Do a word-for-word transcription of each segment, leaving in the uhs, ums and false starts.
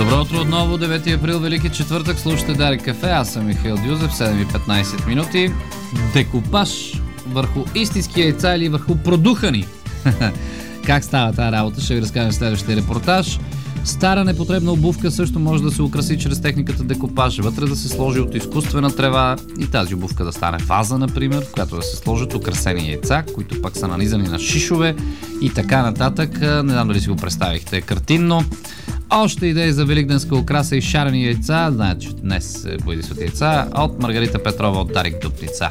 Добро утро отново, девети април, Велики четвъртък, слушате Дарик кафе, аз съм Михаил Дюзев, седем и петнайсет минути. Декупаж върху истински яйца или върху продухани? Как става тази работа, ще ви разкажем в следващия репортаж. Стара непотребна обувка също може да се украси чрез техниката декупаж, вътре да се сложи от изкуствена трева и тази обувка да стане ваза, например, в която да се сложат украсени яйца, които пак са нанизани на шишове и така нататък. Не знам дали си го представихте картинно. Още идеи за великденска украса и шарени яйца, знаете, че днес е боядисват яйца, от Маргарита Петрова от Дарик Дупница.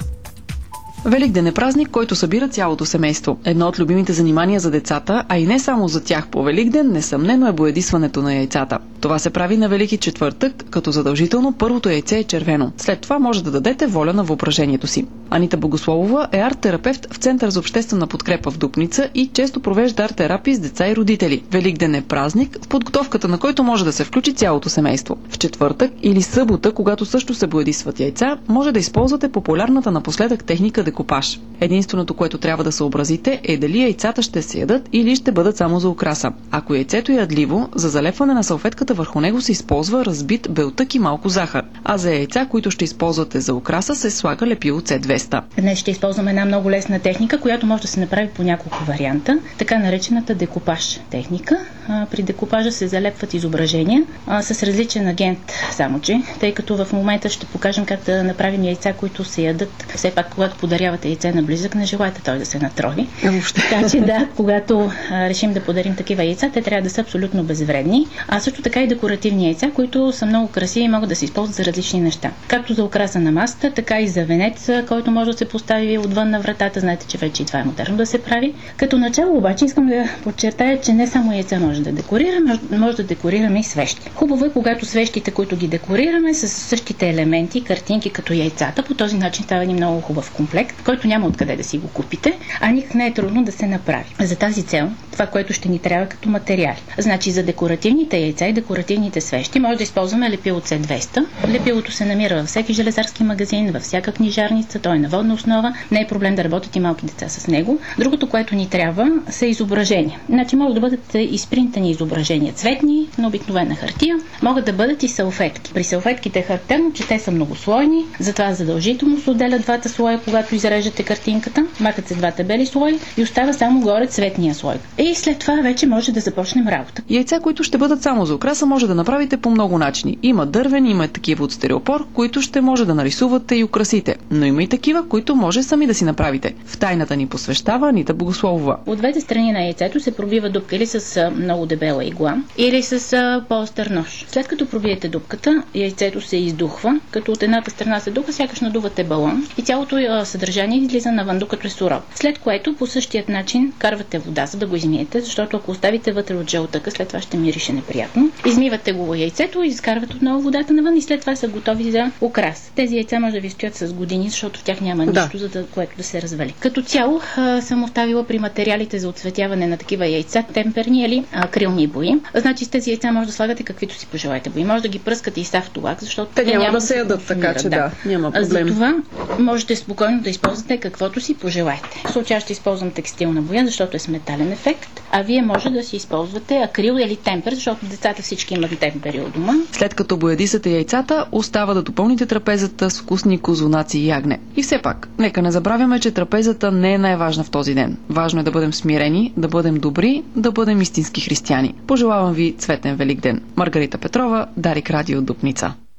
Великден е празник, който събира цялото семейство. Едно от любимите занимания за децата, а и не само за тях по Великден, несъмнено е боядисването на яйцата. Това се прави на Велики четвъртък, като задължително първото яйце е червено. След това може да дадете воля на въображението си. Анита Богословова е арт-терапевт в Център за обществена подкрепа в Дупница и често провежда арт-терапии с деца и родители. Великден е празник, в подготовката на който може да се включи цялото семейство. В четвъртък или събота, когато също се боядисват яйца, може да използвате популярната напоследък техника декупаж. Единственото, което трябва да съобразите, е дали яйцата ще се ядат или ще бъдат само за украса. Ако яйцето е ядливо, за залепване на салфетката върху него се използва разбит белтък и малко захар, а за яйца, които ще използвате за украса, се слага лепило С двеста. Днес ще използваме една много лесна техника, която може да се направи по няколко варианта, така наречената декупаж техника. При декупажа се залепват изображения а, с различен агент, само че, тъй като в момента ще покажем как да направим яйца, които се ядат. Все пак, когато подарявате яйце на близък, не желаете той да се натрови. Така че да, когато а, решим да подарим такива яйца, те трябва да са абсолютно безвредни, а също така и декоративни яйца, които са много красиви и могат да се използват за различни неща. Както за украса на масата, така и за венец, който може да се постави отвън на вратата. Знаете, че вече и това е модерно да се прави. Като начало обаче искам да подчертая, че не само яйца може да декорираме, може да декорираме и свещи. Хубаво е, когато свещите, които ги декорираме, са с същите елементи, картинки като яйцата. По този начин става един много хубав комплект, който няма откъде да си го купите, а никак не е трудно да се направи. За тази цел, това, което ще ни трябва като материали. Значи за декоративните яйца и декоративните свещи може да използваме лепило С двеста. Лепилото се намира във всеки железарски магазин, във всяка книжарница, той е на водна основа. Не е проблем да работят и малки деца с него. Другото, което ни трябва, са изображения. Значи може да бъдат изпринтани изображения цветни, на обикновена хартия. Могат да бъдат и салфетки. При салфетките е характерно, че те са многослойни, затова задължително се отделят двата слоя, когато изреждате картинката. Макат се двата бели слои и остава само горе цветния слой. И след това вече може да започнем работа. Яйца, които ще бъдат само за украса, може да направите по много начини. Има дървени, има такива от стереопор, които ще може да нарисувате и украсите. Но има и такива, които може сами да си направите. В тайната ни посвещава Анита Богословова. От двете страни на яйцето се пробива дупка или с много дебела игла, или с по-остър нож. След като пробиете дупката, яйцето се издухва, като от едната страна се духа, сякаш надувате балон и цялото съдържание излиза навън, докато е суров. След което по същият начин карвате вода, за да го измиете, защото ако оставите вътре от жълтъка, след това ще мирише неприятно. Измивате го яйцето, изкарвате отново водата навън и след това са готови за украс. Тези яйца може да ви стоят с години, защото в тях няма нищо, да. за да, което да се развали. Като цяло а, съм оставила при материалите за оцветяване на такива яйца темперни или акрилни бои. Значи с тези яйца може да слагате каквито си пожелаете бои. Може да ги пръскате и с автолак, защото те, те няма, няма да се ядат, така че да, да няма проблем. Затова можете спокойно да използвате каквото си пожелаете. В случая ще използвам текстилна боя, защото е с метален ефект, а вие може да си използвате акрил или темпер, защото децата всички имат темпери от дома. След като боядисате яйцата, остава да допълните трапезата с вкусни козунаци и ягне. И все пак, нека не забравяме, че трапезата не е най-важна в този ден. Важно е да бъдем смирени, да бъдем добри, да бъдем истински християни. Пожелавам ви цветен Великден. Маргарита Петрова, Дарик Радио Дупница.